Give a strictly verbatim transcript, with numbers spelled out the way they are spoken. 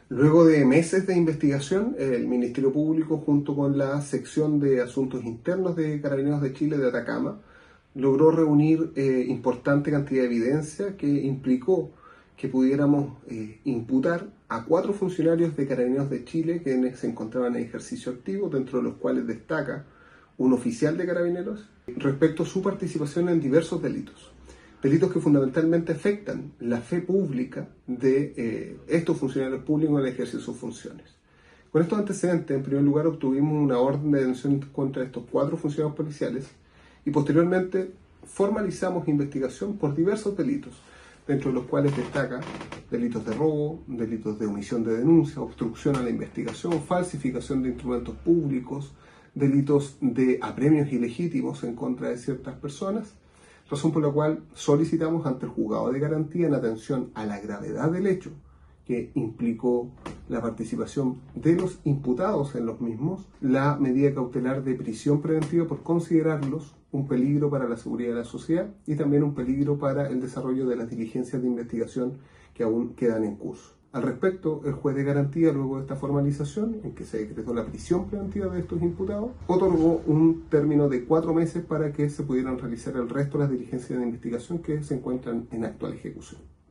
Luego de meses de investigación, el Ministerio Público, junto con la sección de Asuntos Internos de Carabineros de Chile de Atacama, logró reunir eh, importante cantidad de evidencia que implicó que pudiéramos eh, imputar a cuatro funcionarios de Carabineros de Chile que se encontraban en ejercicio activo, dentro de los cuales destaca un oficial de Carabineros, respecto a su participación en diversos delitos. Delitos que fundamentalmente afectan la fe pública de eh, estos funcionarios públicos en el ejercicio de sus funciones. Con estos antecedentes, en primer lugar, obtuvimos una orden de detención contra estos cuatro funcionarios policiales y posteriormente formalizamos investigación por diversos delitos, dentro de los cuales destaca delitos de robo, delitos de omisión de denuncia, obstrucción a la investigación, falsificación de instrumentos públicos, delitos de apremios ilegítimos en contra de ciertas personas, razón por la cual solicitamos ante el juzgado de garantía, en atención a la gravedad del hecho que implicó la participación de los imputados en los mismos, la medida cautelar de prisión preventiva por considerarlos un peligro para la seguridad de la sociedad y también un peligro para el desarrollo de las diligencias de investigación que aún quedan en curso. Al respecto, el juez de garantía, luego de esta formalización, en que se decretó la prisión preventiva de estos imputados, otorgó un término de cuatro meses para que se pudieran realizar el resto de las diligencias de investigación que se encuentran en actual ejecución.